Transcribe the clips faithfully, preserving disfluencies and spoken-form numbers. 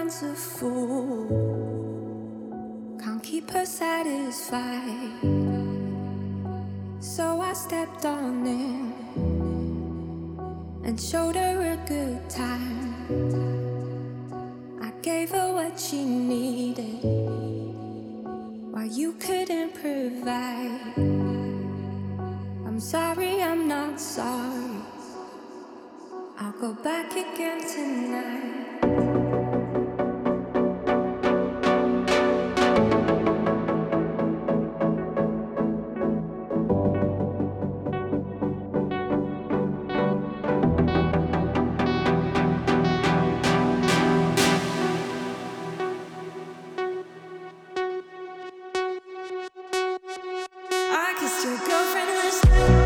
mind's a fool, can't keep her satisfied. So I stepped on in and showed her a good time. I gave her what she needed while you couldn't provide. I'm sorry, I'm not sorry. I'll go back again tonight. I kissed your girlfriend last night.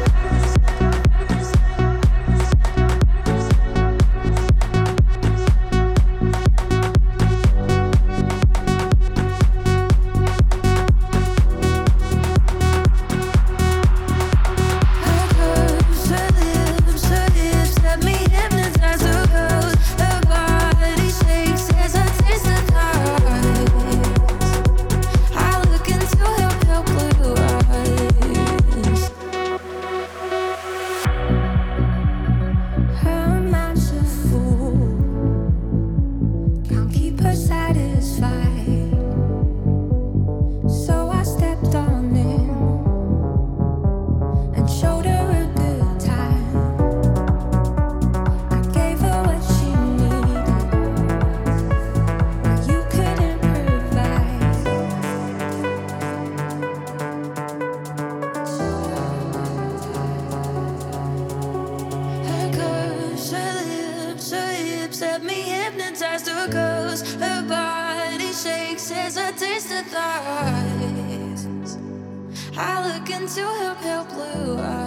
Set me hypnotized to ghost. Her body shakes as I taste her thighs. I look into her pale blue eyes.